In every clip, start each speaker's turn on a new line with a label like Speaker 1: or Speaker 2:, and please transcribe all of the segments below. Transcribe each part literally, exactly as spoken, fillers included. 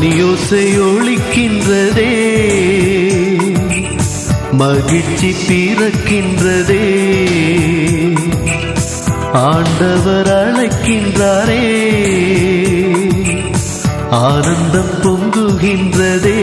Speaker 1: மணியோசை ஒலிக்கின்றதே, மகிழ்ச்சி பிறக்கின்றதே. ஆண்டவர் அழைக்கின்றாரே, ஆனந்தம் பொங்குகின்றதே.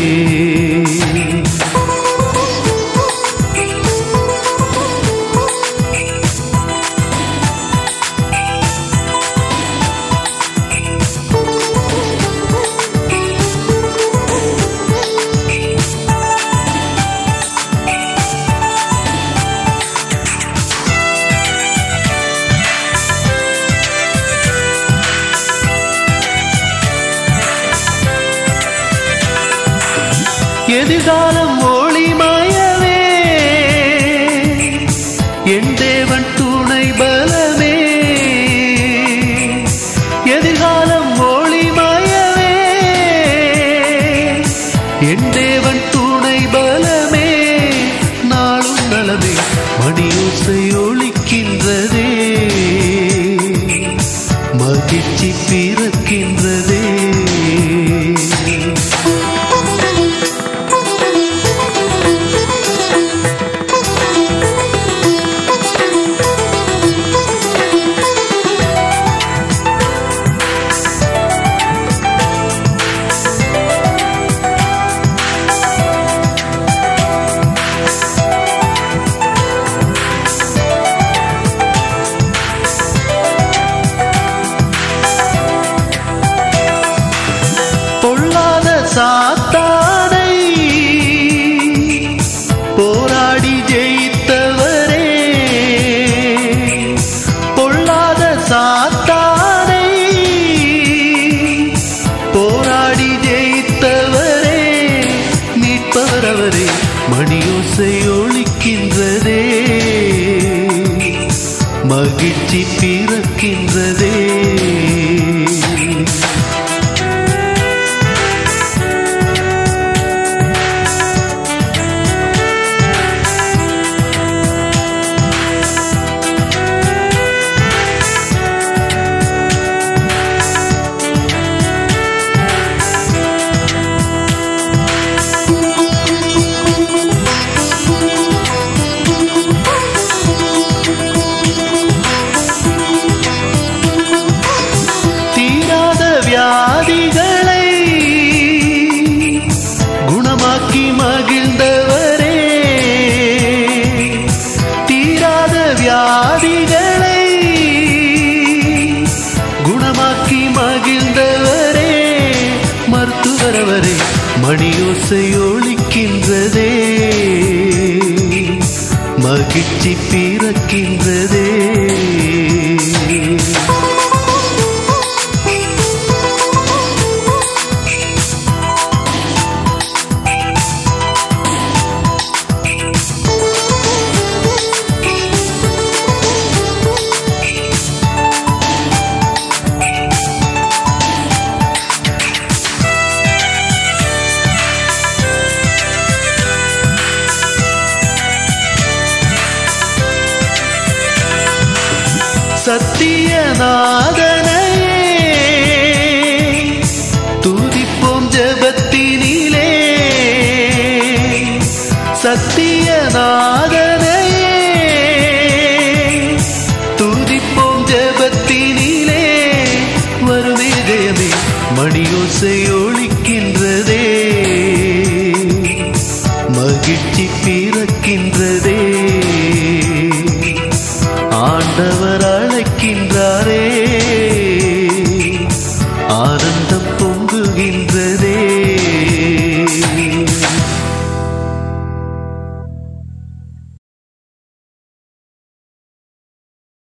Speaker 1: எதிர்காலம் ஒளிமயமே, என் தேவன் துணை பலமே. எதிர்காலம் ஒளிமயமே, என் தேவன் துணை பலமே. நாளும் நலமே, மணியோசை ஒலிக்கின்றதே, மகிழ்ச்சி பிறக்கின்றதே. சாத்தானை போராடி ஜெயித்தவரே, பொல்லாத சாத்தானை போராடி ஜெயித்தவரே. மீட்பவர் அவரே, மணியோசை ஒலிக்கின்றதே, மகிழ்ச்சி பிறக்கின்றதே. வியாதிகளை குணமாக்கி மகிழ்ந்தவரே, தீராத வியாதிகளை குணமாக்கி மகிழ்ந்தவரே. மருத்துவர் அவரே, மணியோசை ஒலிக்கின்றதே, மகிழ்ச்சி பிறக்கின்றதே. சத்தியநாதன்